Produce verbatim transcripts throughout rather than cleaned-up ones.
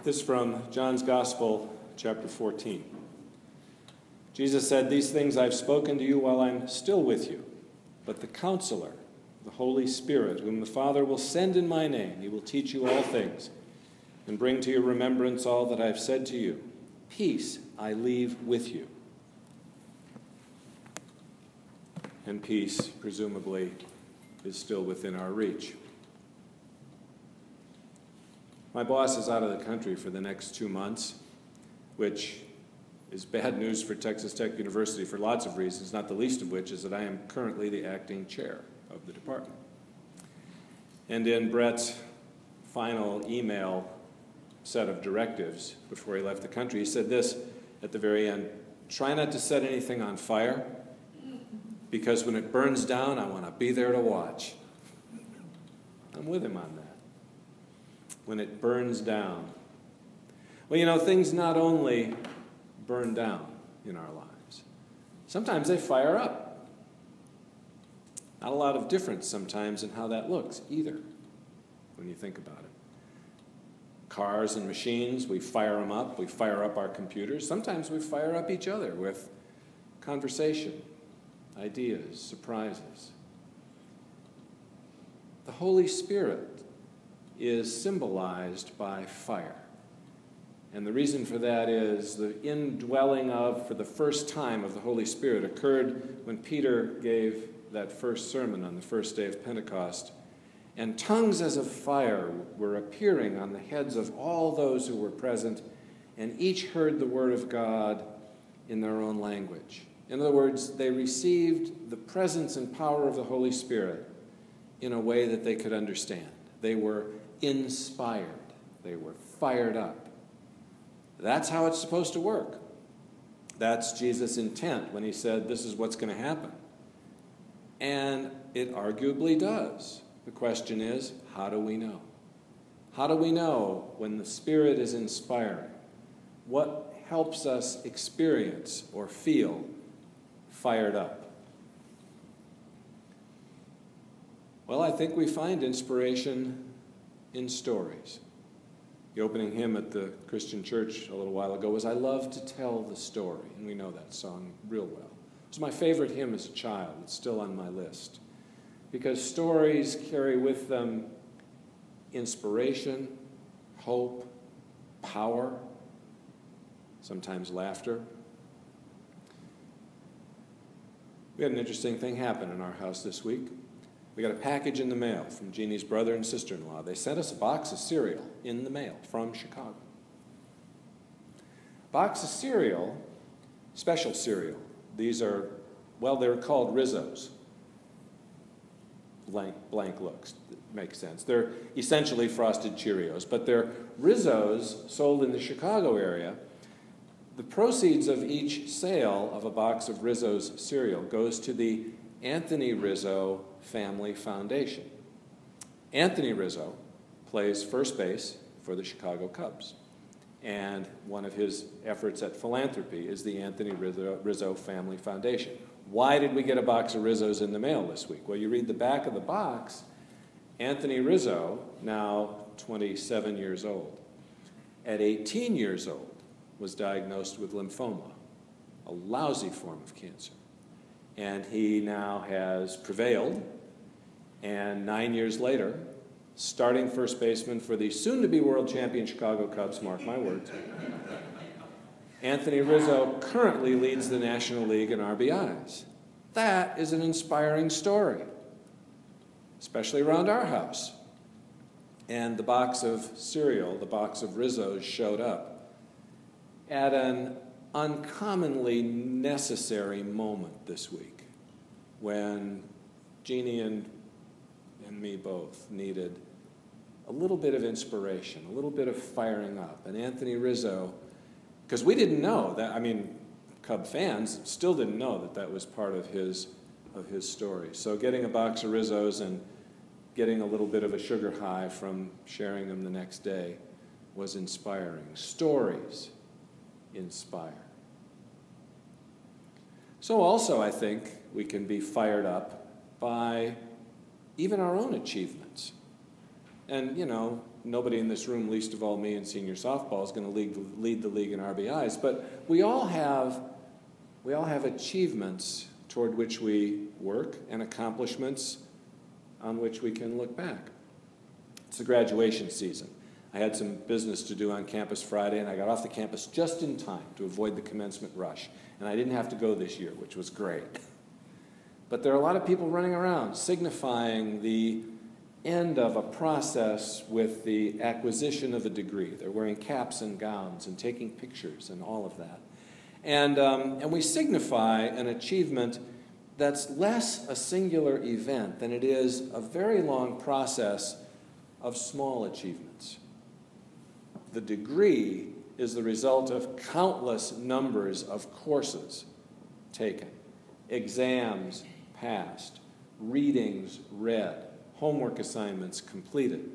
This from John's Gospel, chapter fourteen. Jesus said, "These things I've spoken to you while I'm still with you. But the Counselor, the Holy Spirit, whom the Father will send in my name, he will teach you all things and bring to your remembrance all that I've said to you. Peace I leave with you." And peace, presumably, is still within our reach. My boss is out of the country for the next two months, which is bad news for Texas Tech University for lots of reasons, not the least of which is that I am currently the acting chair of the department. And in Brett's final email set of directives before he left the country, he said this at the very end: "Try not to set anything on fire, because when it burns down, I want to be there to watch." I'm with him on that. When it burns down. Well, you know, things not only burn down in our lives, sometimes they fire up. Not a lot of difference sometimes in how that looks either, when you think about it. Cars and machines, we fire them up, we fire up our computers. Sometimes we fire up each other with conversation, ideas, surprises. The Holy Spirit is symbolized by fire. And the reason for that is the indwelling of, for the first time, of the Holy Spirit occurred when Peter gave that first sermon on the first day of Pentecost. And tongues as of fire were appearing on the heads of all those who were present, and each heard the word of God in their own language. In other words, they received the presence and power of the Holy Spirit in a way that they could understand. They were inspired. They were fired up. That's how it's supposed to work. That's Jesus' intent when he said this is what's going to happen. And it arguably does. The question is, how do we know? How do we know when the Spirit is inspiring? What helps us experience or feel fired up? Well, I think we find inspiration in stories. The opening hymn at the Christian church a little while ago was, "I love to tell the story," and we know that song real well. It was my favorite hymn as a child. It's still on my list, because stories carry with them inspiration, hope, power, sometimes laughter. We had an interesting thing happen in our house this week. We got a package in the mail from Jeannie's brother and sister-in-law. They sent us a box of cereal in the mail from Chicago. Box of cereal, special cereal. These are, well, they're called Rizzos. Blank, blank looks, makes sense. They're essentially Frosted Cheerios, but they're Rizzos sold in the Chicago area. The proceeds of each sale of a box of Rizzo's cereal goes to the Anthony Rizzo Family Foundation. Anthony Rizzo plays first base for the Chicago Cubs, and one of his efforts at philanthropy is the Anthony Rizzo, Rizzo Family Foundation. Why did we get a box of Rizzos in the mail this week? Well, you read the back of the box. Anthony Rizzo, now twenty-seven years old, at eighteen years old, was diagnosed with lymphoma, a lousy form of cancer. And he now has prevailed, and nine years later, starting first baseman for the soon-to-be world champion Chicago Cubs, mark my words, Anthony Rizzo currently leads the National League in R B Is. That is an inspiring story, especially around our house. And the box of cereal, the box of Rizzos, showed up at an uncommonly necessary moment this week when Jeannie and, and me both needed a little bit of inspiration, a little bit of firing up. And Anthony Rizzo, because we didn't know that, I mean, Cub fans still didn't know that that was part of his, of his story. So getting a box of Rizzos and getting a little bit of a sugar high from sharing them the next day was inspiring. Stories inspire. So also, I think, we can be fired up by even our own achievements. And, you know, nobody in this room, least of all me in senior softball, is going to lead, lead the league in R B Is. But we all have, we all have achievements toward which we work and accomplishments on which we can look back. It's the graduation season. I had some business to do on campus Friday, and I got off the campus just in time to avoid the commencement rush. And I didn't have to go this year, which was great. But there are a lot of people running around signifying the end of a process with the acquisition of a degree. They're wearing caps and gowns and taking pictures and all of that. And, um, and we signify an achievement that's less a singular event than it is a very long process of small achievements. The degree is the result of countless numbers of courses taken, exams passed, readings read, homework assignments completed.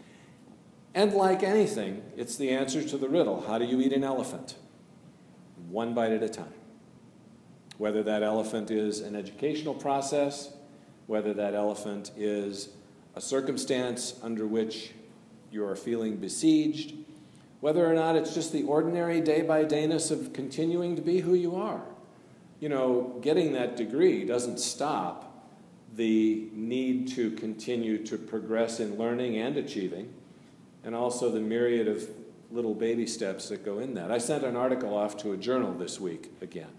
And like anything, it's the answer to the riddle, how do you eat an elephant? One bite at a time. Whether that elephant is an educational process, whether that elephant is a circumstance under which you are feeling besieged, whether or not it's just the ordinary day-by-dayness of continuing to be who you are. You know, getting that degree doesn't stop the need to continue to progress in learning and achieving, and also the myriad of little baby steps that go in that. I sent an article off to a journal this week again,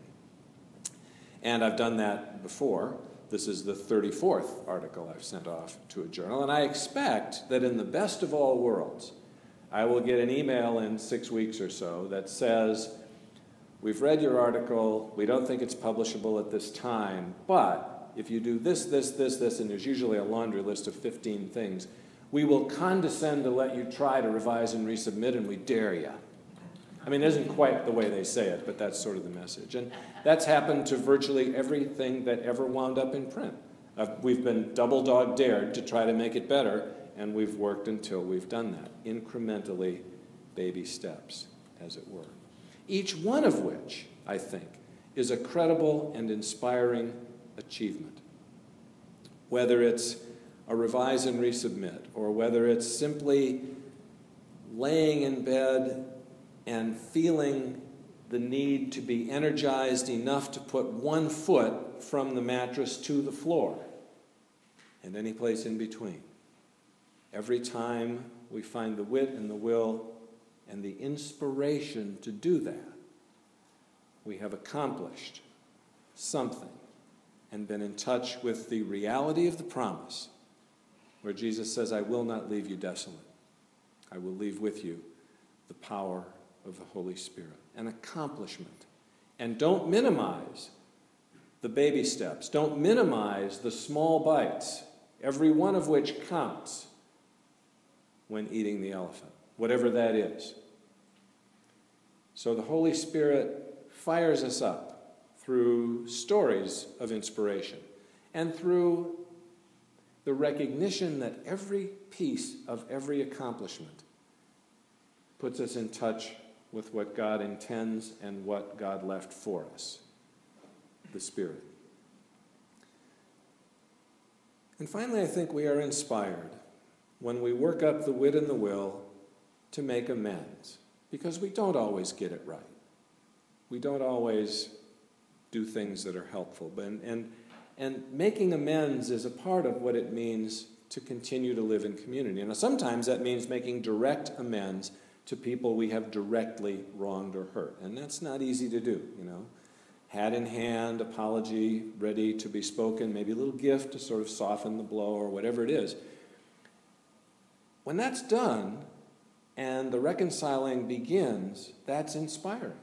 and I've done that before. This is the thirty-fourth article I've sent off to a journal, and I expect that in the best of all worlds, I will get an email in six weeks or so that says, we've read your article, we don't think it's publishable at this time, but if you do this, this, this, this, and there's usually a laundry list of fifteen things, we will condescend to let you try to revise and resubmit, and we dare you. I mean, it isn't quite the way they say it, but that's sort of the message. And that's happened to virtually everything that ever wound up in print. Uh, we've been double dog dared to try to make it better, and we've worked until we've done that, incrementally, baby steps, as it were. Each one of which, I think, is a credible and inspiring achievement. Whether it's a revise and resubmit, or whether it's simply laying in bed and feeling the need to be energized enough to put one foot from the mattress to the floor, and any place in between. Every time we find the wit and the will and the inspiration to do that, we have accomplished something and been in touch with the reality of the promise, where Jesus says, I will not leave you desolate. I will leave with you the power of the Holy Spirit. An accomplishment. And don't minimize the baby steps. Don't minimize the small bites, every one of which counts when eating the elephant, whatever that is. So the Holy Spirit fires us up through stories of inspiration and through the recognition that every piece of every accomplishment puts us in touch with what God intends and what God left for us, the Spirit. And finally, I think we are inspired when we work up the wit and the will to make amends, because we don't always get it right. We don't always do things that are helpful. But, and, and making amends is a part of what it means to continue to live in community. Now, sometimes that means making direct amends to people we have directly wronged or hurt. And that's not easy to do, you know. Hat in hand, apology ready to be spoken, maybe a little gift to sort of soften the blow or whatever it is. When that's done and the reconciling begins, that's inspiring.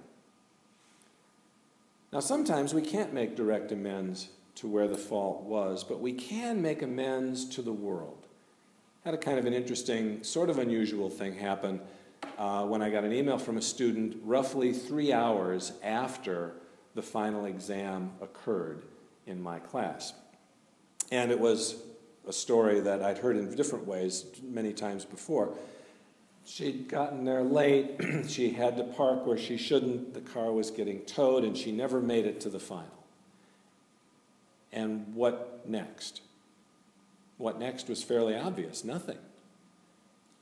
Now, sometimes we can't make direct amends to where the fault was, but we can make amends to the world. Had a kind of an interesting, sort of unusual thing happen uh, when I got an email from a student roughly three hours after the final exam occurred in my class. And it was a story that I'd heard in different ways many times before. She'd gotten there late, she had to park where she shouldn't, the car was getting towed, and she never made it to the final. And what next? What next was fairly obvious, nothing.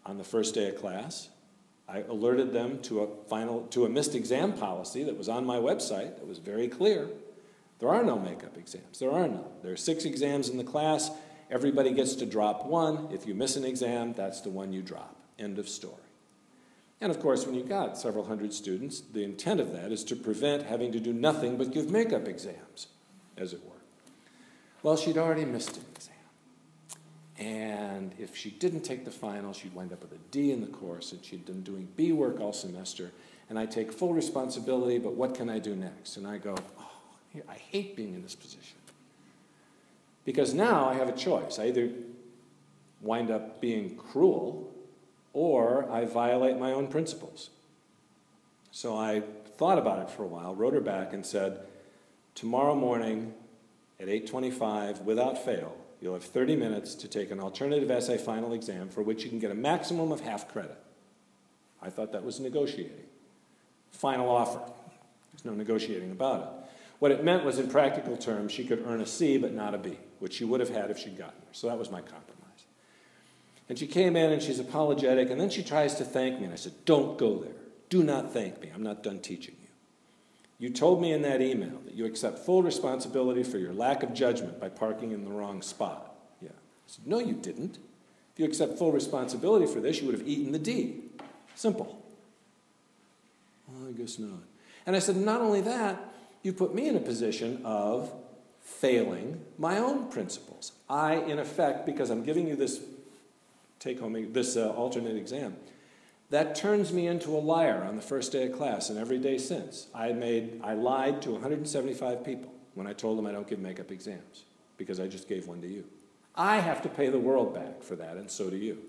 on the first day of class, I alerted them to a final, to a missed exam policy that was on my website that was very clear. There are no makeup exams. There are none. There are six exams in the class. Everybody gets to drop one. If you miss an exam, that's the one you drop. End of story. And of course, when you've got several hundred students, the intent of that is to prevent having to do nothing but give makeup exams, as it were. Well, she'd already missed an exam. And if she didn't take the final, she'd wind up with a D in the course, and she'd been doing B work all semester. And I take full responsibility, but what can I do next? And I go, oh, I hate being in this position. Because now I have a choice. I either wind up being cruel, or I violate my own principles. So I thought about it for a while, wrote her back and said, tomorrow morning at eight twenty-five, without fail, you'll have thirty minutes to take an alternative essay final exam for which you can get a maximum of half credit. I thought that was negotiating. Final offer. There's no negotiating about it. What it meant was, in practical terms, she could earn a C but not a B, which she would have had if she'd gotten there. So that was my compromise. And she came in and she's apologetic, and then she tries to thank me. And I said, don't go there. Do not thank me. I'm not done teaching you. You told me in that email that you accept full responsibility for your lack of judgment by parking in the wrong spot. Yeah. I said, no, you didn't. If you accept full responsibility for this, you would have eaten the D. Simple. Well, I guess not. And I said, not only that, you put me in a position of failing my own principles. I, in effect, because I'm giving you this take-home, this uh, alternate exam, that turns me into a liar on the first day of class and every day since. I made, I lied to one hundred seventy-five people when I told them I don't give makeup exams because I just gave one to you. I have to pay the world back for that, and so do you.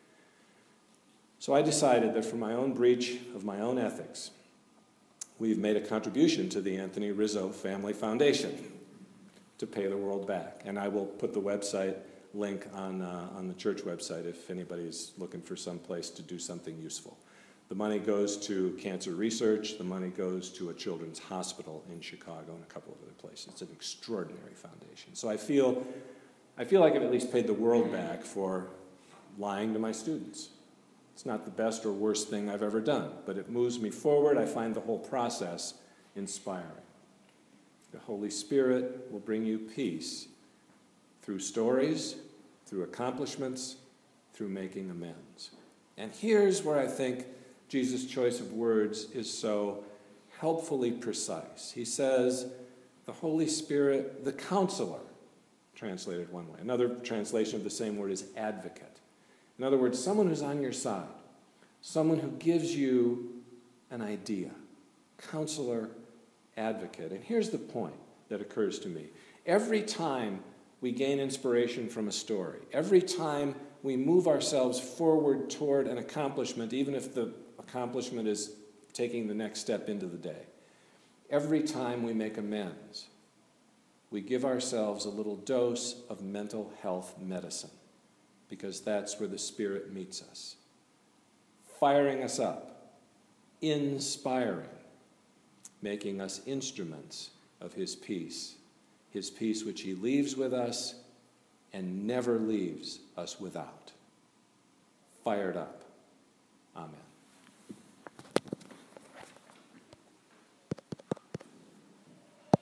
So I decided that for my own breach of my own ethics, we've made a contribution to the Anthony Rizzo Family Foundation to pay the world back. And I will put the website link on, uh, on the church website if anybody's looking for some place to do something useful. The money goes to cancer research. The money goes to a children's hospital in Chicago and a couple of other places. It's an extraordinary foundation. So I feel, I feel like I've at least paid the world back for lying to my students. It's not the best or worst thing I've ever done, but it moves me forward. I find the whole process inspiring. The Holy Spirit will bring you peace through stories, through accomplishments, through making amends. And here's where I think Jesus' choice of words is so helpfully precise. He says, the Holy Spirit, the counselor, translated one way. Another translation of the same word is advocate. In other words, someone who's on your side, someone who gives you an idea. Counselor, advocate. And here's the point that occurs to me. Every time we gain inspiration from a story, every time we move ourselves forward toward an accomplishment, even if the accomplishment is taking the next step into the day, every time we make amends, we give ourselves a little dose of mental health medicine, because that's where the Spirit meets us, firing us up, inspiring, making us instruments of His peace, His peace which He leaves with us and never leaves us without. Fired up. Amen.